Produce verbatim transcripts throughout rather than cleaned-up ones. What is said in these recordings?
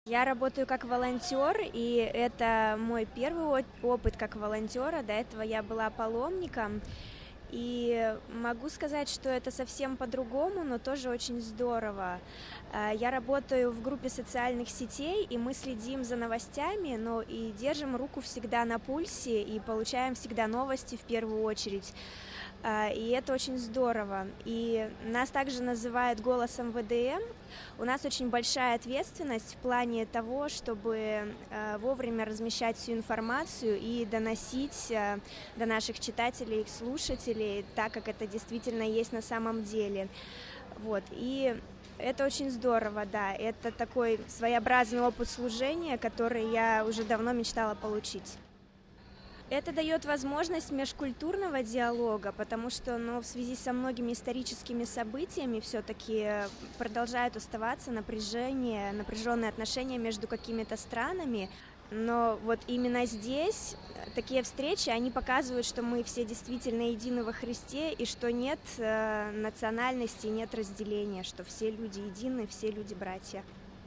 Я работаю как волонтер, и это мой первый опыт как волонтера. До этого я была паломником, и могу сказать, что это совсем по-другому, но тоже очень здорово. Я работаю в группе социальных сетей, и мы следим за новостями, но и держим руку всегда на пульсе, и получаем всегда новости в первую очередь. И это очень здорово. И нас также называют голосом вэ дэ эм. У нас очень большая ответственность в плане того, чтобы вовремя размещать всю информацию и доносить до наших читателей, их слушателей, так как это действительно есть на самом деле. Вот. И это очень здорово, да. Это такой своеобразный опыт служения, который я уже давно мечтала получить. Это дает возможность межкультурного диалога, потому что, ну, в связи со многими историческими событиями все-таки продолжают оставаться напряжение, напряженные отношения между какими-то странами. Но вот именно здесь такие встречи, они показывают, что мы все действительно едины во Христе, и что нет э, национальности, нет разделения, что все люди едины, все люди братья.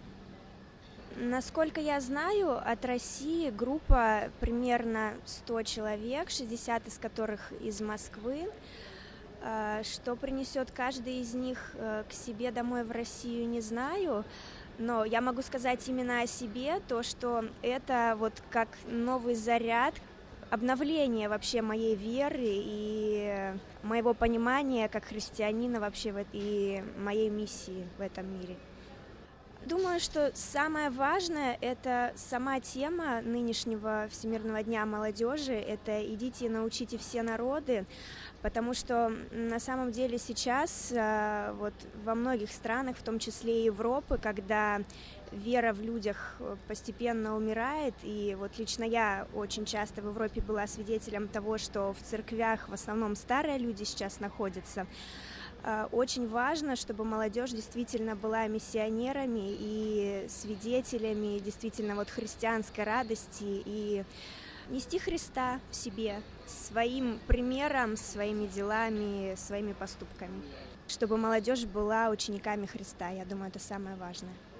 Насколько я знаю, от России группа примерно сто человек, шестьдесят из которых из Москвы. Что принесет каждый из них к себе домой в Россию, не знаю, но я могу сказать именно о себе, то, что это вот как новый заряд, обновление вообще моей веры и моего понимания как христианина вообще и моей миссии в этом мире. Думаю, что самое важное – это сама тема нынешнего Всемирного дня молодежи. Это «Идите и научите все народы», потому что на самом деле сейчас вот во многих странах, в том числе и Европы, когда вера в людях постепенно умирает, и вот лично я очень часто в Европе была свидетелем того, что в церквях в основном старые люди сейчас находятся. Очень важно, чтобы молодежь действительно была миссионерами и свидетелями действительно вот христианской радости и нести Христа в себе своим примером, своими делами, своими поступками. Чтобы молодежь была учениками Христа, я думаю, это самое важное.